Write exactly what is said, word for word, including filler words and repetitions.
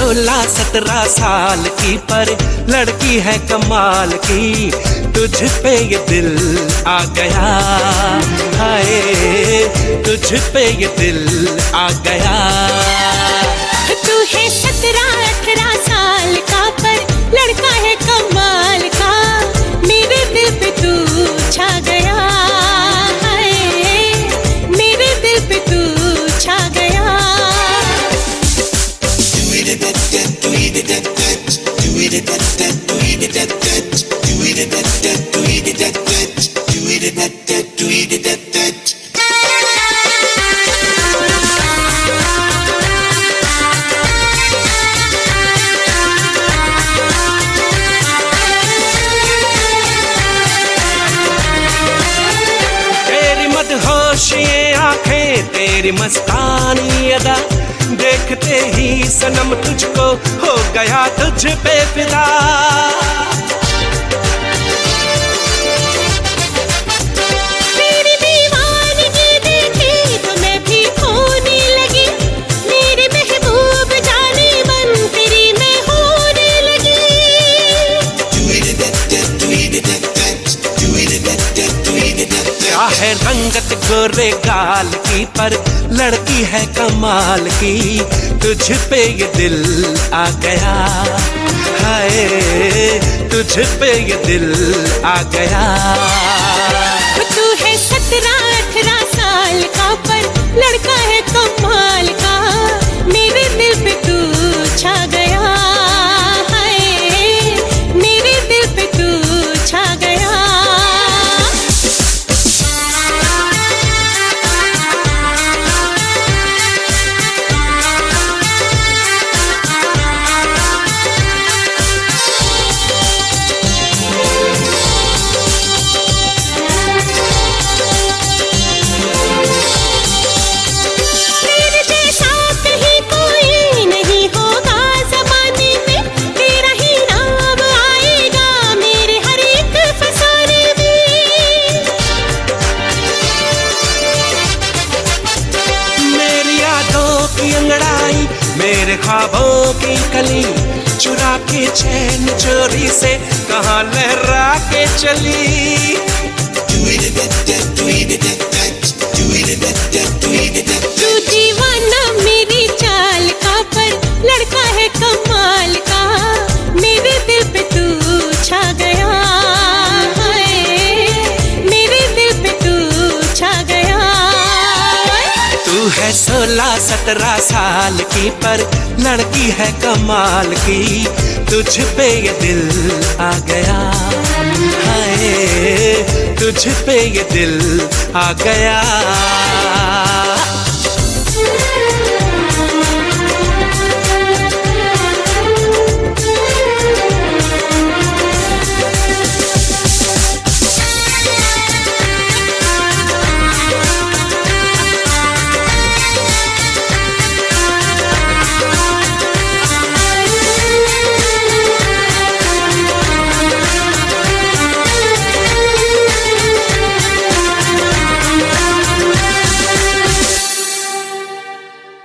सोलह सत्रह साल की पर लड़की है कमाल की, तुझ पे ये दिल आ गया, हाय तुझ पे ये दिल आ गया। तू है सत्रह अठारह साल का पर लड़का है कमाल का, मेरे दिल पे तू छा गया, हाय मेरे दिल पे तू छा गया। ये आंखें तेरी मस्तानी अदा, देखते ही सनम तुझको हो गया तुझ पे फिदा। तेरी दीवानगी देखी तो मैं भी खोने लगी, मेरे महबूब जाने मन तेरी मैं होने लगी। क्या है रंगत गोरे गाल की पर लड़की है कमाल की, तुझ पे ये दिल आ गया, हाय तुझ पे ये दिल आ गया। तू है सत्रह अठारह साल का पर लड़का है कमाल का, मेरे दिल पे तू छा गया, हाय मेरे दिल पे तू छा गया। मेरे ख्वाबों की कली चुरा के चैन चोरी से कहाँ लहरा के चली। तू दीवाना मेरी चाल का पर लड़का है कमाल का, मेरे दिल पे तू छा गया, हाय मेरे दिल पे तू छा गया। तू है सोलह सत्रह साल की पर लड़की है कमाल की, तुझ पे ये दिल आ गया, हाय तुझ पे ये दिल आ गया।